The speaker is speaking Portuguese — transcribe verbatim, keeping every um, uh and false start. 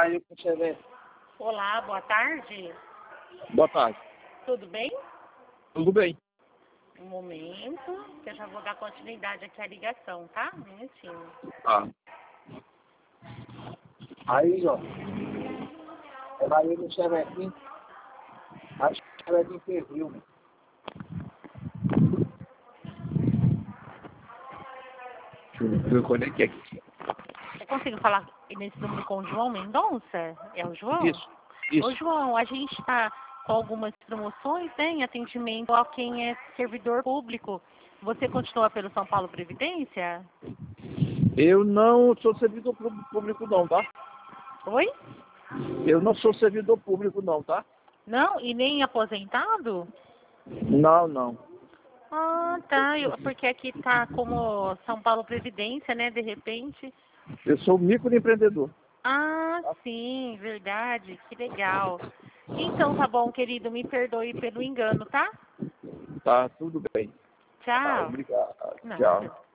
caiu com o Chevette. Olá, boa tarde. Boa tarde. Tudo bem? Tudo bem. Um momento, que eu já vou dar continuidade aqui à ligação, tá? Um minutinho. Tá. Aí, ó. Ela aí no Chevetinho. Acho que o Chevetinho serviu. Deixa eu conectar aqui. Eu consigo falar nesse número com o João Mendonça? É o João? Isso, isso. Ô, João, a gente está com algumas promoções, né, em atendimento a quem é servidor público. Você continua pelo São Paulo Previdência? Eu não sou servidor público não, tá? Oi? Eu não sou servidor público não, tá? Não? E nem aposentado? Não, não. Ah, tá. Eu- porque aqui tá como São Paulo Previdência, né, de repente. Eu sou microempreendedor. Ah, sim, verdade. Que legal. Então tá bom, querido. Me perdoe pelo engano, tá? Tá, tudo bem. Tá, Tchau. obrigado. Nada. Tchau.